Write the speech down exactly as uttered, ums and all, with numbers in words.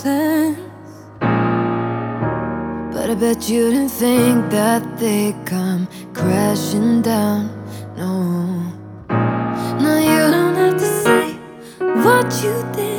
sense. But I bet you didn't think that they come crashing down. No, no, you don't have to say what you think.